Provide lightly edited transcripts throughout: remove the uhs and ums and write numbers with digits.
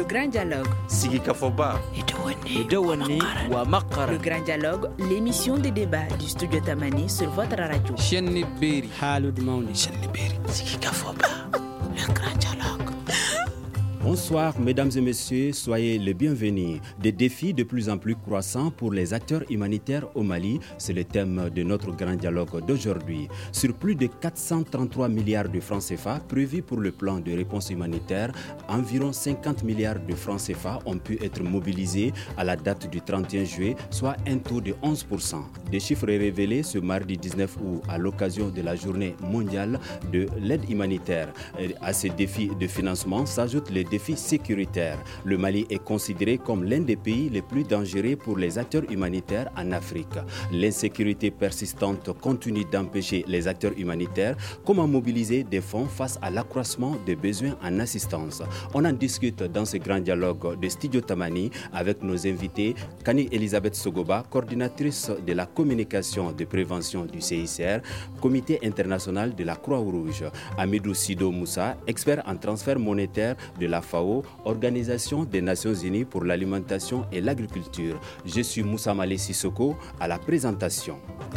grand dialogue. Sigika Foba. Le grand dialogue, l'émission de débat du studio Tamani sur votre radio. Sigika Foba. Le grand dialogue. Bonsoir mesdames et messieurs, soyez les bienvenus. Des défis de plus en plus croissants pour les acteurs humanitaires au Mali, c'est le thème de notre grand dialogue d'aujourd'hui. Sur plus de 433 milliards de francs CFA prévus pour le plan de réponse humanitaire, environ 50 milliards de francs CFA ont pu être mobilisés à la date du 31 juillet, soit un taux de 11%. Des chiffres révélés ce mardi 19 août à l'occasion de la journée mondiale de l'aide humanitaire. À ces défis de financement s'ajoutent les défis sécuritaires. Le Mali est considéré comme l'un des pays les plus dangereux pour les acteurs humanitaires en Afrique. L'insécurité persistante continue d'empêcher les acteurs humanitaires. Comment mobiliser des fonds face à l'accroissement des besoins en assistance? On en discute dans ce grand dialogue de Studio Tamani avec nos invités Kani Elisabeth Sogoba, coordinatrice de la communication de prévention du CICR, Comité international de la Croix-Rouge, Amidou Sido Moussa, expert en transfert monétaire de la FAO, Organisation des Nations Unies pour l'alimentation et l'agriculture. Je suis Moussa Malé Sissoko à la présentation.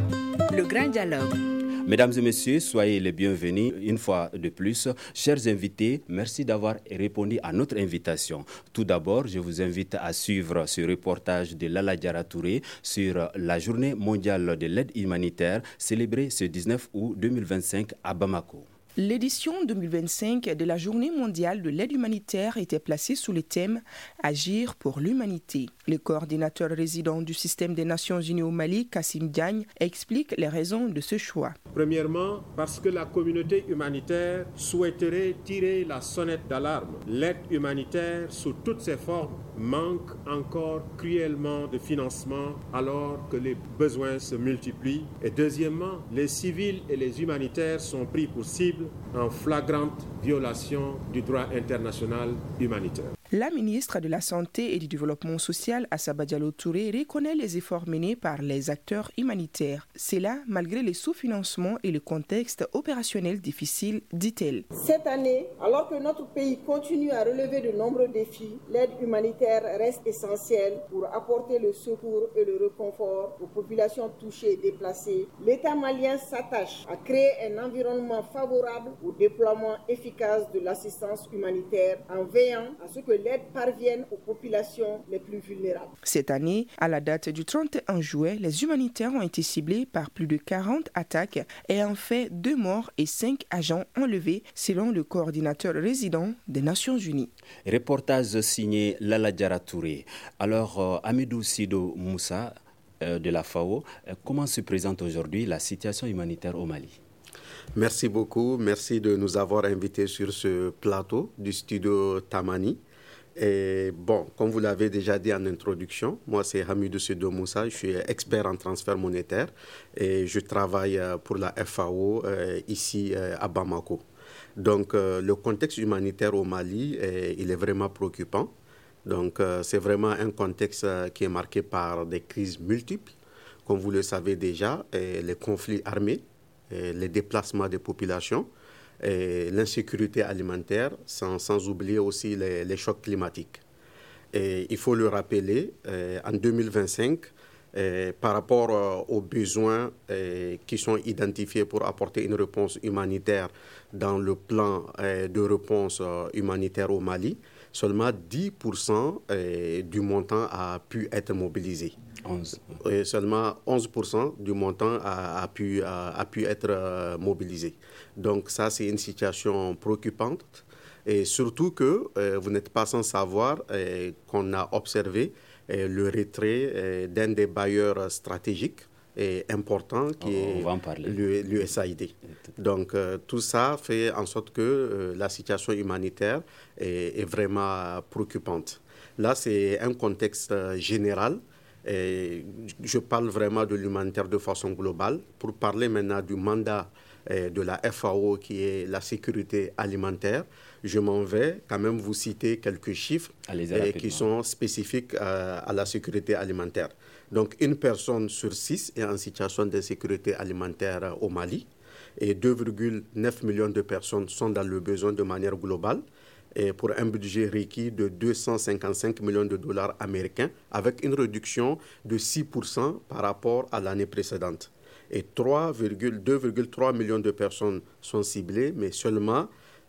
Le grand dialogue. Mesdames et messieurs, soyez les bienvenus une fois de plus. Chers invités, merci d'avoir répondu à notre invitation. Tout d'abord, je vous invite à suivre ce reportage de Lala Diara Touré sur la journée mondiale de l'aide humanitaire célébrée ce 19 août 2025 à Bamako. L'édition 2025 de la Journée mondiale de l'aide humanitaire était placée sous le thème « Agir pour l'humanité ». Le coordinateur résident du système des Nations Unies au Mali, Kassim Diagne, explique les raisons de ce choix. Premièrement, parce que la communauté humanitaire souhaiterait tirer la sonnette d'alarme. L'aide humanitaire, sous toutes ses formes, manque encore cruellement de financement alors que les besoins se multiplient. Et deuxièmement, les civils et les humanitaires sont pris pour cible en flagrante violation du droit international humanitaire. La ministre de la Santé et du Développement social, Assaba Diallo Touré, reconnaît les efforts menés par les acteurs humanitaires. C'est là, malgré les sous-financements et le contexte opérationnel difficile, dit-elle. Cette année, alors que notre pays continue à relever de nombreux défis, l'aide humanitaire reste essentielle pour apporter le secours et le réconfort aux populations touchées et déplacées. L'État malien s'attache à créer un environnement favorable au déploiement efficace de l'assistance humanitaire en veillant à ce que l'aide parvienne aux populations les plus vulnérables. Cette année, à la date du 31 juillet, les humanitaires ont été ciblés par plus de 40 attaques et en fait 2 morts et 5 agents enlevés, selon le coordinateur résident des Nations Unies. Reportage signé Lala Diara Touré. Alors, Amidou Sido Moussa de la FAO, comment se présente aujourd'hui la situation humanitaire au Mali? Merci beaucoup. Merci de nous avoir invités sur ce plateau du studio Tamani. Et bon, comme vous l'avez déjà dit en introduction, moi c'est Hamidou Sido Moussa, je suis expert en transfert monétaire et je travaille pour la FAO ici à Bamako. Donc le contexte humanitaire au Mali, il est vraiment préoccupant. Donc c'est vraiment un contexte qui est marqué par des crises multiples, comme vous le savez déjà, les conflits armés, les déplacements des populations, et l'insécurité alimentaire, sans oublier aussi les chocs climatiques. Et il faut le rappeler, en 2025, par rapport aux besoins qui sont identifiés pour apporter une réponse humanitaire dans le plan de réponse humanitaire au Mali, seulement 10% du montant a pu être mobilisé. 11. Seulement 11% du montant a pu être mobilisé. Donc ça, c'est une situation préoccupante. Et surtout que vous n'êtes pas sans savoir qu'on a observé le retrait d'un des bailleurs stratégiques et important qui est l'USAID. Donc tout ça fait en sorte que la situation humanitaire est vraiment préoccupante. Là, c'est un contexte général. Et je parle vraiment de l'humanitaire de façon globale. Pour parler maintenant du mandat de la FAO qui est la sécurité alimentaire, je m'en vais quand même vous citer quelques chiffres qui sont spécifiques à la sécurité alimentaire. Donc une personne sur 6 est en situation d'insécurité alimentaire au Mali et 2,9 millions de personnes sont dans le besoin de manière globale. et pour un budget requis de 255 millions de dollars américains, avec une réduction de 6% par rapport à l'année précédente. Et 2,3 millions de personnes sont ciblées, mais seulement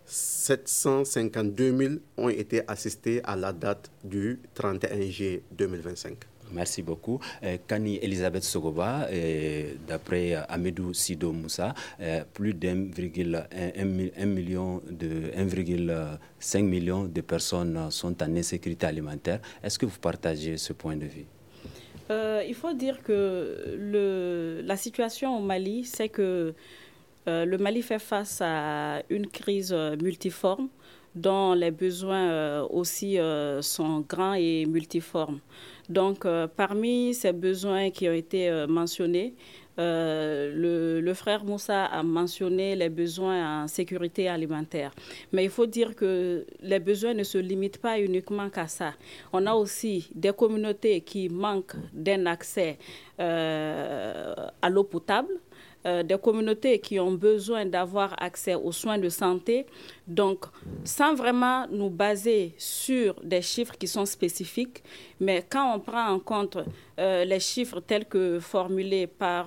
752 000 ont été assistées à la date du 31 juillet 2025. Merci beaucoup. Kani Elisabeth Sogoba, d'après Amidou Sido Moussa, plus d'1,5 million de personnes sont en insécurité alimentaire. Est-ce que vous partagez ce point de vue? Il faut dire que la situation au Mali, c'est que le Mali fait face à une crise multiforme dont les besoins aussi sont grands et multiformes. Donc, parmi ces besoins qui ont été mentionnés, le frère Moussa a mentionné les besoins en sécurité alimentaire. Mais il faut dire que les besoins ne se limitent pas uniquement qu'à ça. On a aussi des communautés qui manquent d'un accès à l'eau potable, des communautés qui ont besoin d'avoir accès aux soins de santé. Donc, sans vraiment nous baser sur des chiffres qui sont spécifiques, mais quand on prend en compte les chiffres tels que formulés par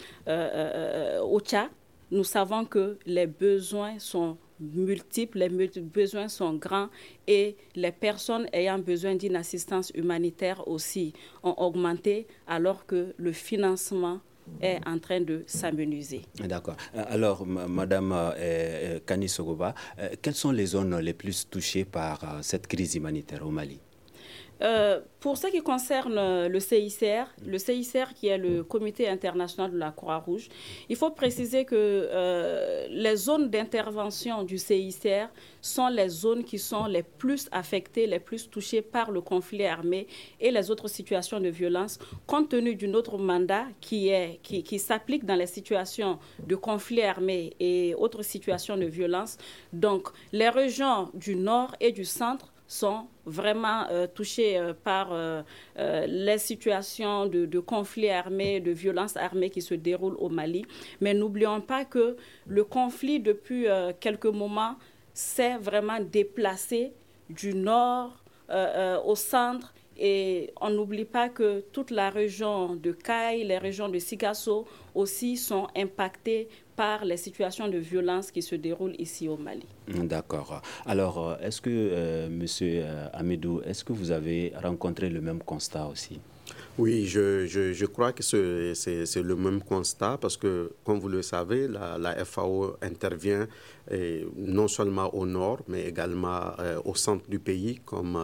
OCHA, nous savons que les besoins sont multiples, les besoins sont grands et les personnes ayant besoin d'une assistance humanitaire aussi ont augmenté alors que le financement est en train de s'amenuiser. D'accord. Alors, Madame Kani Sogoba, quelles sont les zones les plus touchées par cette crise humanitaire au Mali? Pour ce qui concerne le CICR qui est le Comité international de la Croix-Rouge, il faut préciser que les zones d'intervention du CICR sont les zones qui sont les plus affectées, les plus touchées par le conflit armé et les autres situations de violence, compte tenu d'un autre mandat qui s'applique dans les situations de conflit armé et autres situations de violence. Donc, les régions du nord et du centre sont vraiment touchés par les situations de conflits armés, de violences armées qui se déroulent au Mali. Mais n'oublions pas que le conflit, depuis quelques moments, s'est vraiment déplacé du nord au centre. Et on n'oublie pas que toute la région de Kayes, les régions de Sikasso aussi sont impactées par les situations de violence qui se déroulent ici au Mali. D'accord. Alors, est-ce que, Monsieur Amidou, est-ce que vous avez rencontré le même constat aussi? Oui, je crois que c'est le même constat parce que, comme vous le savez, la FAO intervient non seulement au nord, mais également au centre du pays, comme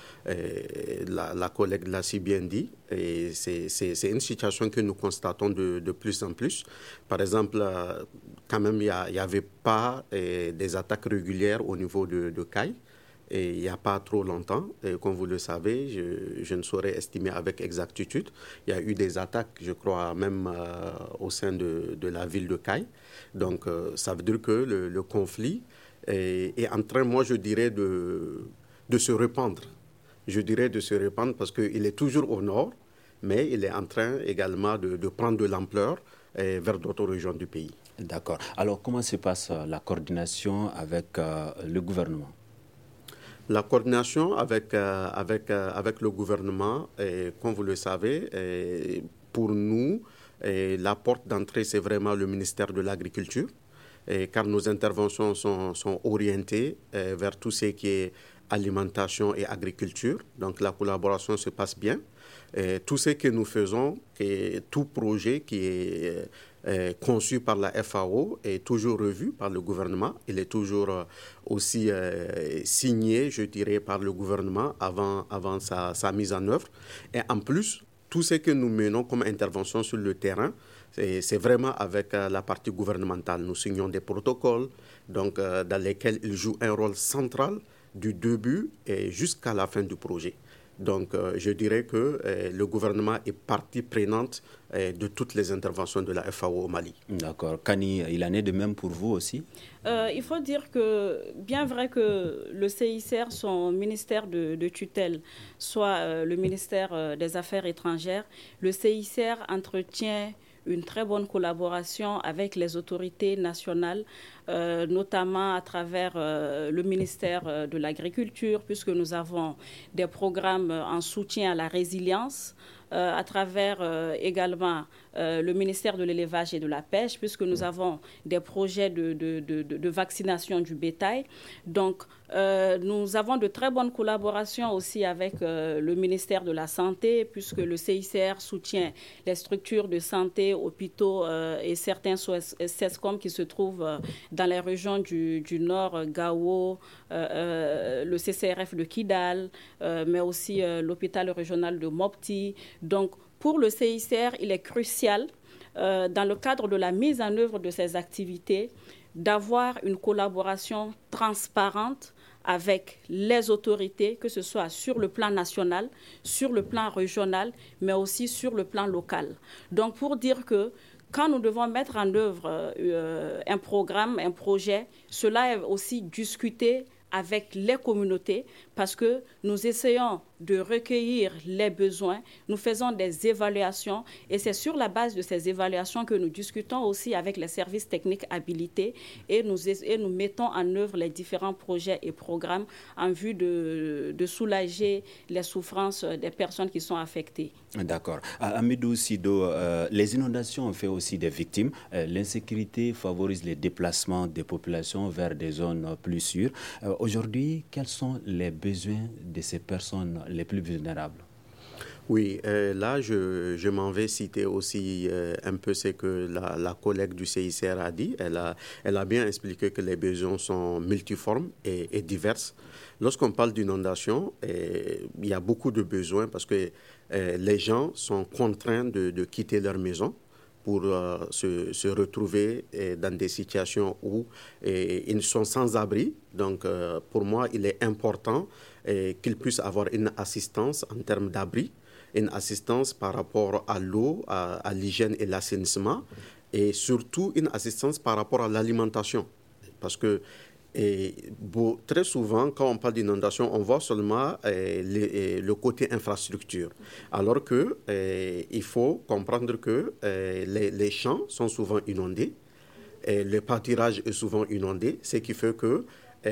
la collègue l'a si bien dit. Et c'est une situation que nous constatons de plus en plus. Par exemple, quand même, il n'y avait pas des attaques régulières au niveau de Kayes. Et il n'y a pas trop longtemps, et comme vous le savez, je ne saurais estimer avec exactitude. Il y a eu des attaques, je crois, même au sein de la ville de Kayes. Donc, ça veut dire que le conflit est en train, moi, je dirais, de se répandre. Je dirais de se répandre parce qu'il est toujours au nord, mais il est en train également de prendre de l'ampleur vers d'autres régions du pays. D'accord. Alors, comment se passe la coordination avec le gouvernement? La coordination avec le gouvernement, comme vous le savez, pour nous, la porte d'entrée, c'est vraiment le ministère de l'Agriculture, car nos interventions sont orientées vers tout ce qui est alimentation et agriculture. Donc la collaboration se passe bien. Tout ce que nous faisons, et tout projet qui est conçu par la FAO est toujours revu par le gouvernement. Il est toujours aussi signé, je dirais, par le gouvernement avant sa mise en œuvre. Et en plus, tout ce que nous menons comme intervention sur le terrain, c'est vraiment avec la partie gouvernementale. Nous signons des protocoles donc, dans lesquels ils jouent un rôle central du début et jusqu'à la fin du projet. Donc, je dirais que le gouvernement est partie prenante de toutes les interventions de la FAO au Mali. D'accord. Kani, il en est de même pour vous aussi? Il faut dire que, bien vrai que le CICR, son ministère de tutelle, soit le ministère des Affaires étrangères, le CICR entretient une très bonne collaboration avec les autorités nationales notamment à travers le ministère de l'Agriculture, puisque nous avons des programmes en soutien à la résilience, à travers également le ministère de l'Élevage et de la Pêche, puisque nous avons des projets de vaccination du bétail. Donc, nous avons de très bonnes collaborations aussi avec le ministère de la Santé, puisque le CICR soutient les structures de santé, hôpitaux et certains SESCOM qui se trouvent dans les régions du Nord, Gao, le CCRF de Kidal, mais aussi l'hôpital régional de Mopti. Donc, pour le CICR, il est crucial, dans le cadre de la mise en œuvre de ces activités, d'avoir une collaboration transparente avec les autorités, que ce soit sur le plan national, sur le plan régional, mais aussi sur le plan local. Donc, pour dire que quand nous devons mettre en œuvre un programme, un projet, cela est aussi discuté avec les communautés, parce que nous essayons de recueillir les besoins, nous faisons des évaluations et c'est sur la base de ces évaluations que nous discutons aussi avec les services techniques habilités et nous mettons en œuvre les différents projets et programmes en vue de soulager les souffrances des personnes qui sont affectées. D'accord. Hamidou Sido, les inondations ont fait aussi des victimes. L'insécurité favorise les déplacements des populations vers des zones plus sûres. Aujourd'hui, quels sont les besoins de ces personnes les plus vulnérables? Oui, là, je m'en vais citer aussi un peu ce que la collègue du CICR a dit. Elle a bien expliqué que les besoins sont multiformes et divers. Lorsqu'on parle d'inondation, il y a beaucoup de besoins parce que les gens sont contraints de quitter leur maison pour se retrouver dans des situations où ils sont sans abri. Donc, pour moi, il est important qu'ils puissent avoir une assistance en termes d'abri, une assistance par rapport à l'eau, à l'hygiène et l'assainissement, et surtout une assistance par rapport à l'alimentation. Parce que très souvent, quand on parle d'inondation, on voit seulement le côté infrastructure. Alors qu'il faut comprendre que les champs sont souvent inondés, le pâturage est souvent inondé, ce qui fait que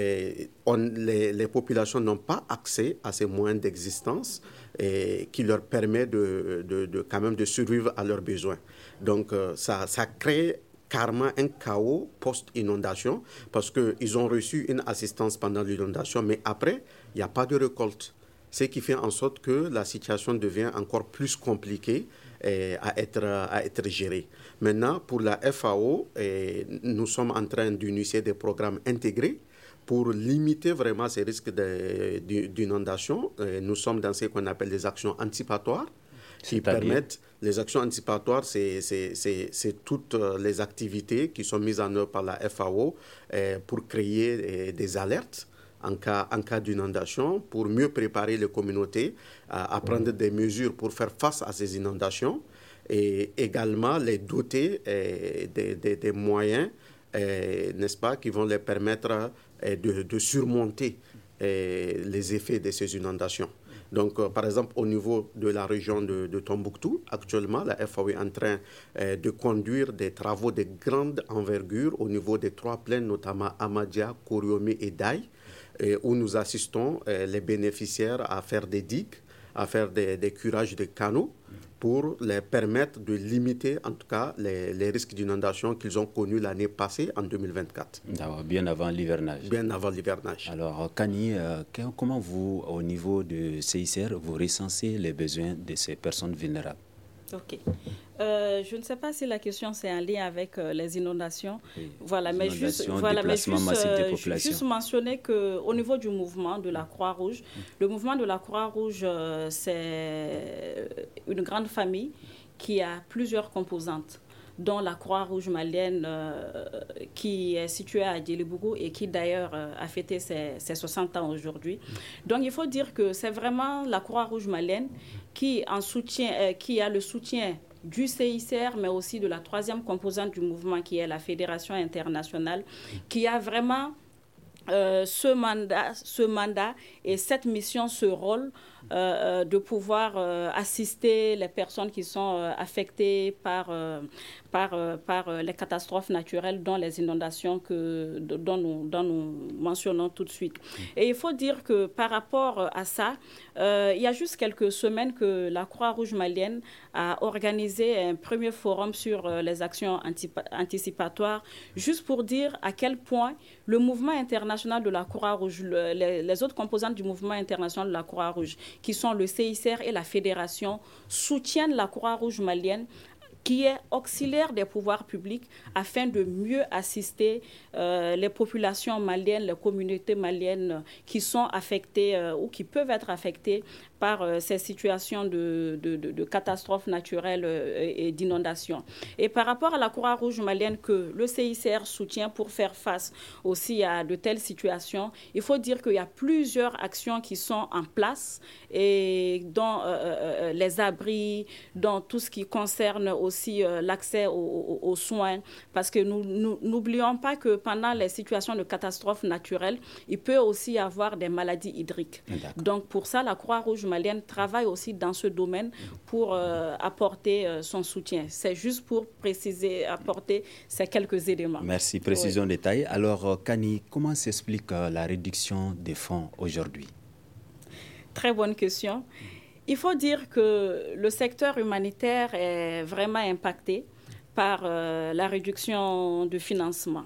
les populations n'ont pas accès à ces moyens d'existence qui leur permet quand même de survivre à leurs besoins. Donc, ça crée carrément un chaos post-inondation parce qu'ils ont reçu une assistance pendant l'inondation, mais après, il n'y a pas de récolte. Ce qui fait en sorte que la situation devient encore plus compliquée à être gérée. Maintenant, pour la FAO, nous sommes en train d'initier des programmes intégrés pour limiter vraiment ces risques d'inondation. Nous sommes dans ce qu'on appelle des actions anticipatoires qui permettent. Les actions anticipatoires, c'est toutes les activités qui sont mises en œuvre par la FAO pour créer des alertes en cas d'inondation, pour mieux préparer les communautés à prendre des mesures pour faire face à ces inondations et également les doter des moyens, n'est-ce pas, qui vont les permettre de surmonter les effets de ces inondations. Donc, par exemple, au niveau de la région de Tombouctou, actuellement, la FAO est en train de conduire des travaux de grande envergure au niveau des 3 plaines, notamment Amadia, Koriomé et Daï, où nous assistons les bénéficiaires à faire des digues, à faire des curages de canaux pour les permettre de limiter, en tout cas, les risques d'inondation qu'ils ont connus l'année passée, en 2024. Bien avant l'hivernage. Bien avant l'hivernage. Alors, Kani, comment vous, au niveau de CICR, vous recensez les besoins de ces personnes vulnérables? Ok. Je ne sais pas si la question c'est en lien avec les inondations. Oui. Voilà, mais juste mentionner qu'au niveau du mouvement de la Croix-Rouge, le mouvement de la Croix-Rouge, c'est une grande famille qui a plusieurs composantes, dont la Croix-Rouge malienne qui est située à Djelibougou et qui d'ailleurs a fêté ses 60 ans aujourd'hui. Donc il faut dire que c'est vraiment la Croix-Rouge malienne qui a le soutien du CICR, mais aussi de la 3e composante du mouvement qui est la Fédération internationale, qui a vraiment ce mandat et cette mission, ce rôle de pouvoir assister les personnes qui sont affectées par les catastrophes naturelles, dont les inondations dont nous mentionnons tout de suite. Et il faut dire que par rapport à ça, il y a juste quelques semaines que la Croix-Rouge malienne a organisé un premier forum sur les actions anticipatoires, juste pour dire à quel point le mouvement international de la Croix-Rouge, les autres composantes du mouvement international de la Croix-Rouge, qui sont le CICR et la Fédération, soutiennent la Croix-Rouge malienne, qui est auxiliaire des pouvoirs publics afin de mieux assister les populations maliennes, les communautés maliennes qui sont affectées ou qui peuvent être affectées par ces situations de catastrophes naturelles et d'inondations. Et par rapport à la Croix-Rouge malienne que le CICR soutient pour faire face aussi à de telles situations, il faut dire qu'il y a plusieurs actions qui sont en place, et dans les abris, dans tout ce qui concerne aussi l'accès aux soins, parce que nous n'oublions pas que pendant les situations de catastrophes naturelles, il peut aussi y avoir des maladies hydriques. Donc pour ça, la Croix-Rouge malienne travaille aussi dans ce domaine pour apporter son soutien. C'est juste pour préciser, apporter ces quelques éléments. Merci. Précision détail. Alors, Kani, comment s'explique la réduction des fonds aujourd'hui? Très bonne question. Il faut dire que le secteur humanitaire est vraiment impacté par la réduction de financement.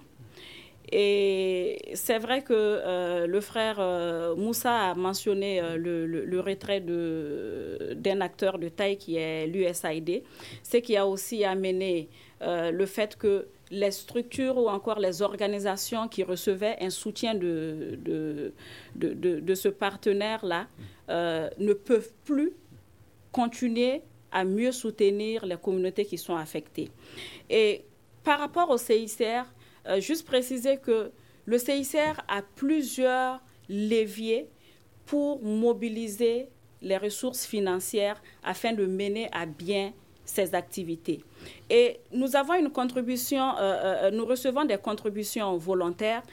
Et c'est vrai que le frère Moussa a mentionné le retrait d'un acteur de taille qui est l'USAID, ce qui a aussi amené le fait que les structures ou encore les organisations qui recevaient un soutien de ce partenaire-là ne peuvent plus continuer à mieux soutenir les communautés qui sont affectées. Et par rapport au CICR, juste préciser que le CICR a plusieurs leviers pour mobiliser les ressources financières afin de mener à bien ces activités. Et nous avons une contribution, nous recevons des contributions volontaires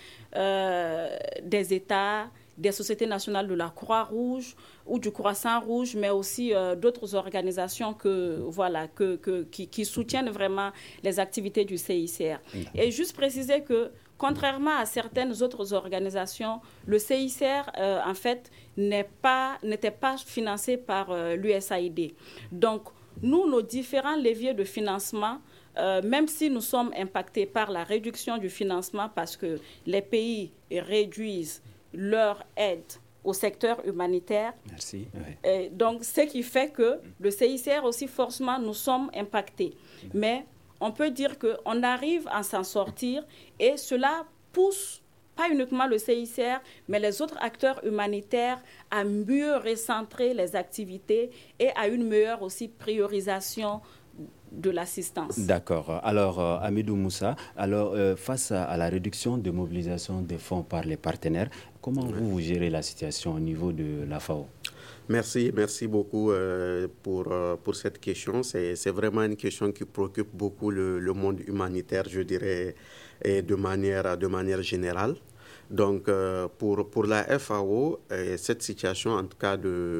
des États, des sociétés nationales de la Croix-Rouge ou du Croissant-Rouge, mais aussi d'autres organisations qui soutiennent vraiment les activités du CICR. Et juste préciser que, contrairement à certaines autres organisations, le CICR, en fait, n'était pas financé par l'USAID. Donc, nous, nos différents leviers de financement, même si nous sommes impactés par la réduction du financement parce que les pays réduisent leur aide au secteur humanitaire. Merci. Et donc, ce qui fait que le CICR aussi, forcément, nous sommes impactés. Mais on peut dire qu'on arrive à s'en sortir et cela pousse pas uniquement le CICR, mais les autres acteurs humanitaires à mieux recentrer les activités et à une meilleure aussi priorisation de l'assistance. D'accord. Alors, Hamidou Moussa, face à la réduction de mobilisation des fonds par les partenaires, comment vous gérez la situation au niveau de la FAO? Merci beaucoup pour cette question. C'est vraiment une question qui préoccupe beaucoup le monde humanitaire, je dirais, et de manière générale. Donc, pour la FAO, cette situation, en tout cas,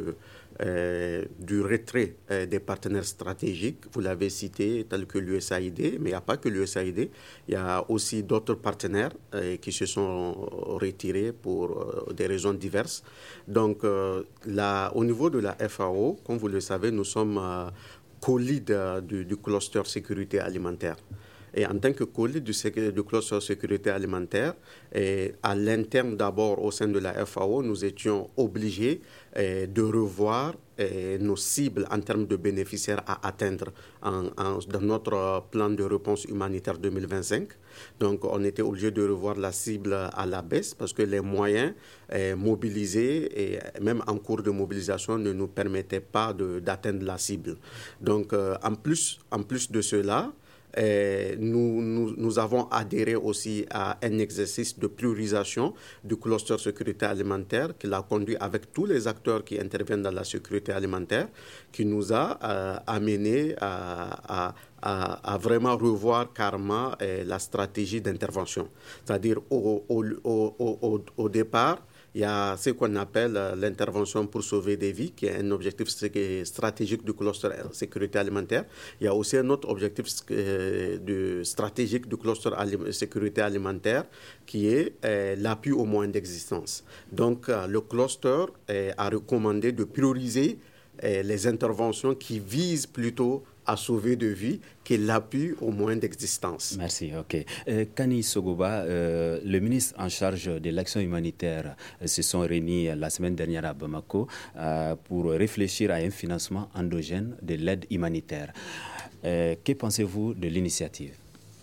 du retrait des partenaires stratégiques, vous l'avez cité, tels que l'USAID, mais il n'y a pas que l'USAID, il y a aussi d'autres partenaires qui se sont retirés pour des raisons diverses. Donc, au niveau de la FAO, comme vous le savez, nous sommes co-lead du cluster sécurité alimentaire. Et en tant que co-lead du cluster sécurité alimentaire, à l'interne d'abord au sein de la FAO, nous étions obligés de revoir nos cibles en termes de bénéficiaires à atteindre dans notre plan de réponse humanitaire 2025. Donc, on était obligé de revoir la cible à la baisse parce que les moyens mobilisés et même en cours de mobilisation ne nous permettaient pas d'atteindre la cible. Donc, en plus de cela, Nous avons adhéré aussi à un exercice de priorisation du cluster sécurité alimentaire qui l'a conduit avec tous les acteurs qui interviennent dans la sécurité alimentaire, qui nous a amené à vraiment revoir carrément la stratégie d'intervention. C'est-à-dire au départ, il y a ce qu'on appelle l'intervention pour sauver des vies, qui est un objectif stratégique du cluster sécurité alimentaire. Il y a aussi un autre objectif stratégique du cluster sécurité alimentaire, qui est l'appui aux moyens d'existence. Donc, le cluster a recommandé de prioriser les interventions qui visent plutôt à sauver de vie que l'appui aux moyens d'existence. Merci, ok. Kani Sogoba, le ministre en charge de l'action humanitaire se sont réunis la semaine dernière à Bamako pour réfléchir à un financement endogène de l'aide humanitaire. Que pensez-vous de l'initiative?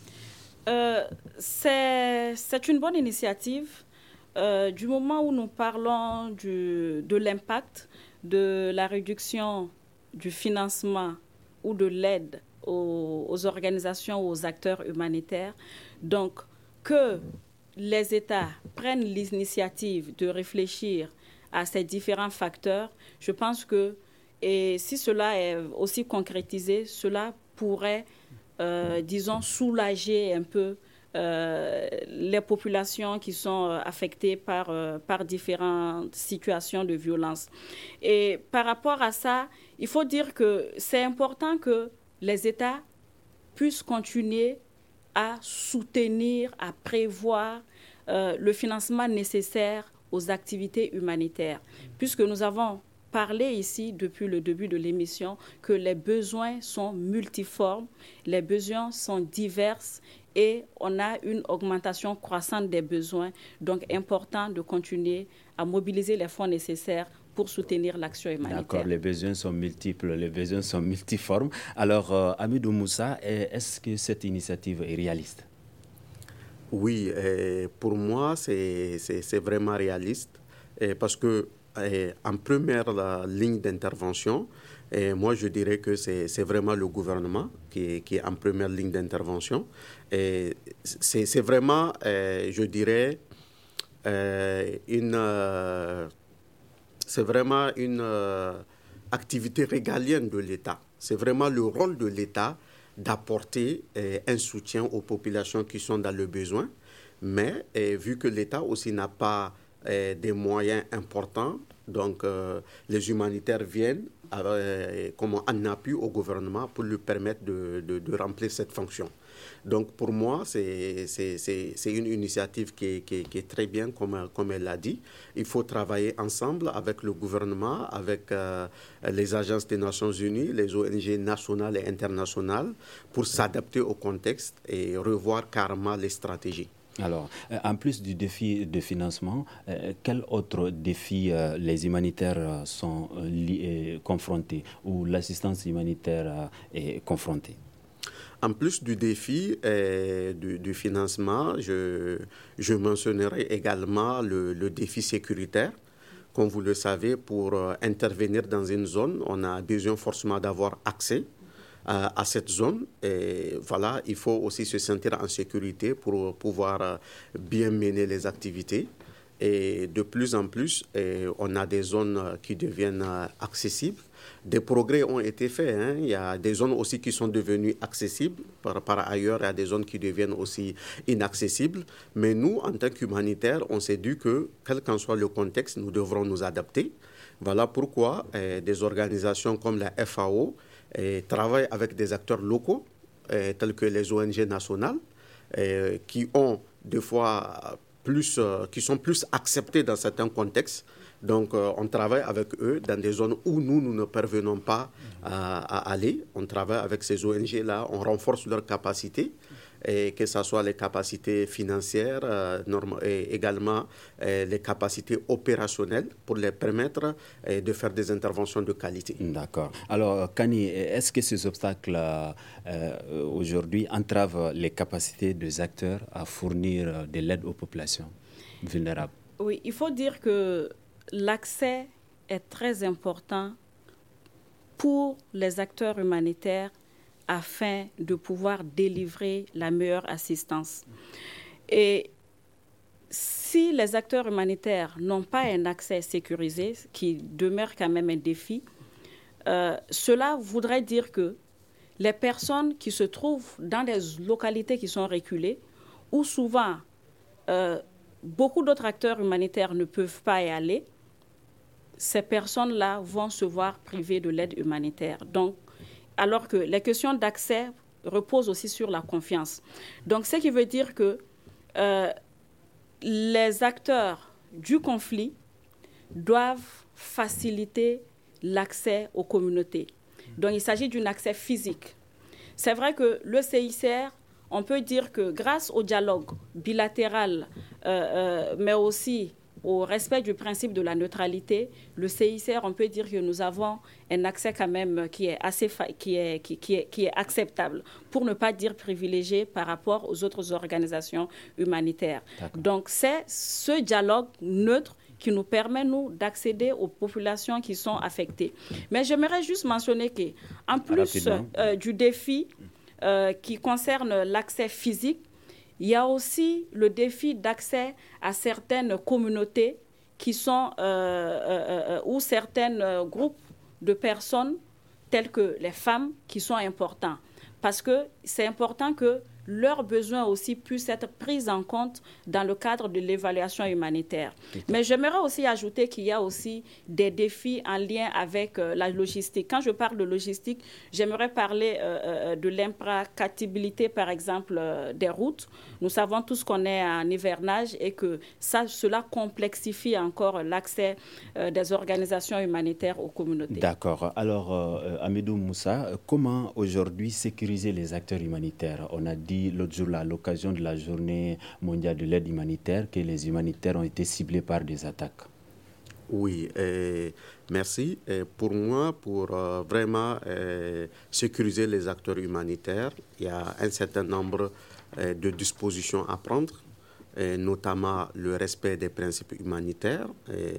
C'est une bonne initiative du moment où nous parlons de l'impact de la réduction du financement ou de l'aide aux organisations, aux acteurs humanitaires. Donc, que les États prennent l'initiative de réfléchir à ces différents facteurs, je pense que, et si cela est aussi concrétisé, cela pourrait, disons, soulager un peu les populations qui sont affectées par différentes situations de violence. Et par rapport à ça, il faut dire que c'est important que les États puissent continuer à soutenir, à prévoir le financement nécessaire aux activités humanitaires, puisque nous avons parlé ici depuis le début de l'émission que les besoins sont multiformes, les besoins sont divers et on a une augmentation croissante des besoins. Donc, important de continuer à mobiliser les fonds nécessaires pour soutenir l'action humanitaire. D'accord, les besoins sont multiples, les besoins sont multiformes. Alors, Hamidou Moussa, est-ce que cette initiative est réaliste? Oui, pour moi, c'est vraiment réaliste parce que en première ligne d'intervention, moi je dirais que c'est vraiment le gouvernement qui est en première ligne d'intervention. C'est vraiment, je dirais, c'est vraiment une activité régalienne de l'État. C'est vraiment le rôle de l'État d'apporter un soutien aux populations qui sont dans le besoin. Mais vu que l'État aussi n'a pas des moyens importants, donc les humanitaires viennent en appui au gouvernement pour lui permettre de remplir cette fonction. Donc pour moi, c'est une initiative qui est très bien, comme elle l'a dit. Il faut travailler ensemble avec le gouvernement, avec les agences des Nations Unies, les ONG nationales et internationales pour s'adapter au contexte et revoir carrément les stratégies. Alors, en plus du défi de financement, quels autres défis les humanitaires sont confrontés ou l'assistance humanitaire est confrontée? En plus du défi du financement, je mentionnerai également le défi sécuritaire. Comme vous le savez, pour intervenir dans une zone, on a besoin forcément d'avoir accès à cette zone. Et voilà, il faut aussi se sentir en sécurité pour pouvoir bien mener les activités. Et de plus en plus, on a des zones qui deviennent accessibles. Des progrès ont été faits. Il y a des zones aussi qui sont devenues accessibles. Par ailleurs, il y a des zones qui deviennent aussi inaccessibles. Mais nous, en tant qu'humanitaires, on s'est dit que, quel qu'en soit le contexte, nous devrons nous adapter. Voilà pourquoi des organisations comme la FAO travaillent avec des acteurs locaux, tels que les ONG nationales, qui ont des fois qui sont plus acceptés dans certains contextes. Donc, on travaille avec eux dans des zones où nous ne parvenons pas à aller. On travaille avec ces ONG-là, on renforce leurs capacités, et que ce soit les capacités financières, et également les capacités opérationnelles pour les permettre de faire des interventions de qualité. D'accord. Alors, Kani, est-ce que ces obstacles aujourd'hui entravent les capacités des acteurs à fournir de l'aide aux populations vulnérables? Oui, il faut dire que l'accès est très important pour les acteurs humanitaires afin de pouvoir délivrer la meilleure assistance. Et si les acteurs humanitaires n'ont pas un accès sécurisé, qui demeure quand même un défi, cela voudrait dire que les personnes qui se trouvent dans des localités qui sont reculées, où souvent beaucoup d'autres acteurs humanitaires ne peuvent pas y aller, ces personnes-là vont se voir privées de l'aide humanitaire. Donc, alors que les questions d'accès reposent aussi sur la confiance. Donc, ce qui veut dire que les acteurs du conflit doivent faciliter l'accès aux communautés. Donc, il s'agit d'un accès physique. C'est vrai que le CICR, on peut dire que grâce au dialogue bilatéral, mais aussi au respect du principe de la neutralité, le CICR, on peut dire que nous avons un accès quand même qui est acceptable, pour ne pas dire privilégié par rapport aux autres organisations humanitaires. Donc, c'est ce dialogue neutre qui nous permet, nous, d'accéder aux populations qui sont affectées. Mais j'aimerais juste mentionner qu'en plus du défi qui concerne l'accès physique, il y a aussi le défi d'accès à certaines communautés qui sont, ou certains groupes de personnes, telles que les femmes, qui sont importants. Parce que c'est important que leurs besoins aussi puissent être pris en compte dans le cadre de l'évaluation humanitaire. Mais j'aimerais aussi ajouter qu'il y a aussi des défis en lien avec la logistique. Quand je parle de logistique, j'aimerais parler de l'impraticabilité, par exemple, des routes. Nous savons tous qu'on est en hivernage et que cela complexifie encore l'accès des organisations humanitaires aux communautés. D'accord. Alors, Amidou Moussa, comment aujourd'hui sécuriser les acteurs humanitaires? On a dit l'autre jour, à l'occasion de la journée mondiale de l'aide humanitaire, que les humanitaires ont été ciblés par des attaques. Oui, merci. Pour moi, pour vraiment sécuriser les acteurs humanitaires, il y a un certain nombre de dispositions à prendre, notamment le respect des principes humanitaires.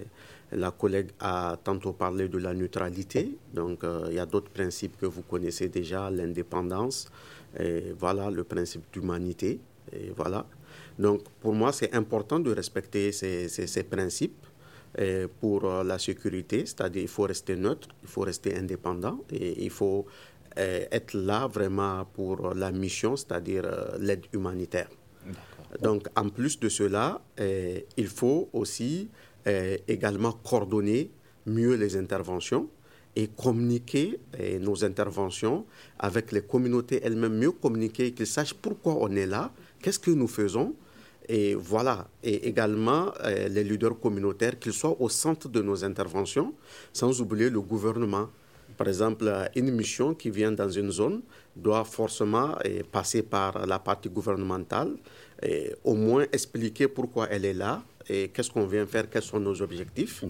La collègue a tantôt parlé de la neutralité, donc il y a d'autres principes que vous connaissez déjà, l'indépendance, et voilà, le principe d'humanité. Et voilà. Donc pour moi, c'est important de respecter ces principes pour la sécurité, c'est-à-dire il faut rester neutre, il faut rester indépendant et il faut être là vraiment pour la mission, c'est-à-dire l'aide humanitaire. Donc en plus de cela, il faut aussi également coordonner mieux les interventions et communiquer nos interventions avec les communautés elles-mêmes, mieux communiquer, qu'ils sachent pourquoi on est là, qu'est-ce que nous faisons. Et voilà, et également les leaders communautaires, qu'ils soient au centre de nos interventions, sans oublier le gouvernement. Par exemple, une mission qui vient dans une zone doit forcément passer par la partie gouvernementale, et au moins expliquer pourquoi elle est là, et qu'est-ce qu'on vient faire, quels sont nos objectifs.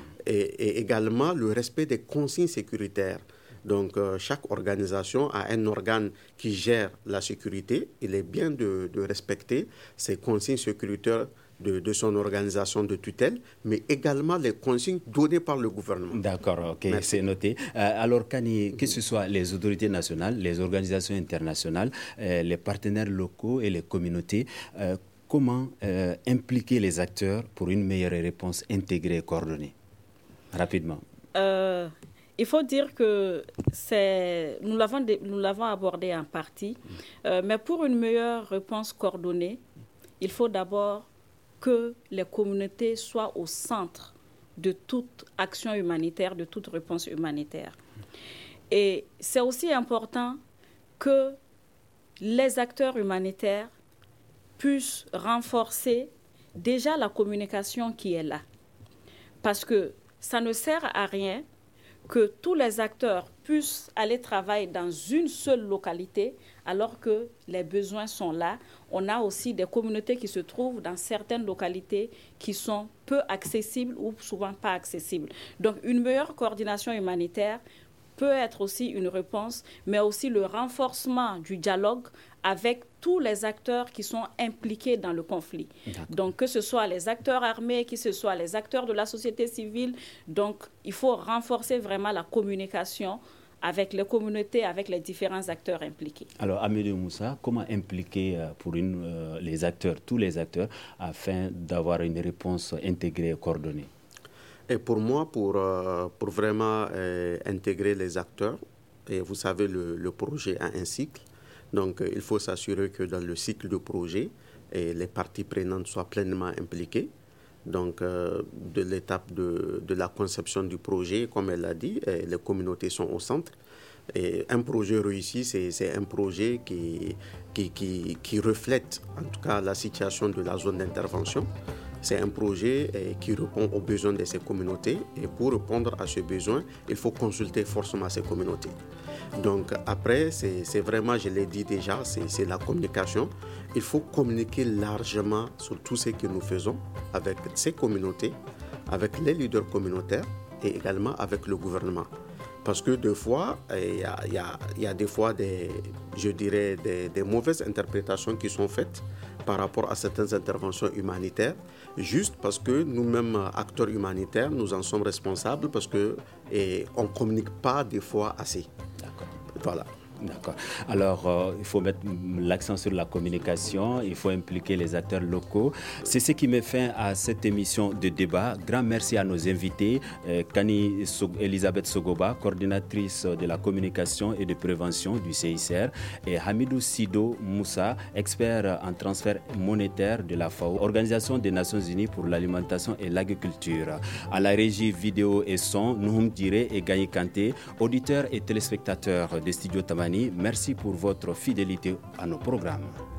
Et également le respect des consignes sécuritaires. Donc, chaque organisation a un organe qui gère la sécurité. Il est bien de respecter ces consignes sécuritaires de son organisation de tutelle, mais également les consignes données par le gouvernement. D'accord, ok, c'est noté. Alors, Kani, que ce soit les autorités nationales, les organisations internationales, les partenaires locaux et les communautés, comment impliquer les acteurs pour une meilleure réponse intégrée et coordonnée? Rapidement. Il faut dire que nous l'avons abordé en partie, mais pour une meilleure réponse coordonnée, il faut d'abord que les communautés soient au centre de toute action humanitaire, de toute réponse humanitaire. Et c'est aussi important que les acteurs humanitaires puissent renforcer déjà la communication qui est là. Parce que ça ne sert à rien que tous les acteurs puissent aller travailler dans une seule localité alors que les besoins sont là. On a aussi des communautés qui se trouvent dans certaines localités qui sont peu accessibles ou souvent pas accessibles. Donc une meilleure coordination humanitaire peut être aussi une réponse, mais aussi le renforcement du dialogue avec tous les acteurs qui sont impliqués dans le conflit. Donc, que ce soit les acteurs armés, que ce soit les acteurs de la société civile, donc il faut renforcer vraiment la communication avec les communautés, avec les différents acteurs impliqués. Alors, Amédée Moussa, comment impliquer les acteurs, tous les acteurs, afin d'avoir une réponse intégrée et coordonnée? Et pour moi, pour vraiment intégrer les acteurs, et vous savez, le projet a un cycle. Donc, il faut s'assurer que dans le cycle de projet, les parties prenantes soient pleinement impliquées. Donc, de l'étape de la conception du projet, comme elle l'a dit, les communautés sont au centre. Et un projet réussi, c'est un projet qui reflète en tout cas la situation de la zone d'intervention. C'est un projet qui répond aux besoins de ces communautés. Et pour répondre à ce besoin, il faut consulter forcément ces communautés. Donc après, c'est vraiment, je l'ai dit déjà, c'est la communication. Il faut communiquer largement sur tout ce que nous faisons avec ces communautés, avec les leaders communautaires et également avec le gouvernement. Parce que des fois, il y a des fois des mauvaises interprétations qui sont faites par rapport à certaines interventions humanitaires, juste parce que nous-mêmes, acteurs humanitaires, nous en sommes responsables parce qu'on ne communique pas des fois assez. D'accord. Voilà. D'accord. Alors, il faut mettre l'accent sur la communication, il faut impliquer les acteurs locaux. C'est ce qui met fin à cette émission de débat. Grand merci à nos invités, Kani Elisabeth Sogoba, coordinatrice de la communication et de prévention du CICR, et Hamidou Sido Moussa, expert en transfert monétaire de la FAO, Organisation des Nations Unies pour l'alimentation et l'agriculture. À la régie vidéo et son, Nouhoum Diré et Gaye Kanté, auditeurs et téléspectateurs de Studio Tamani. Merci pour votre fidélité à nos programmes.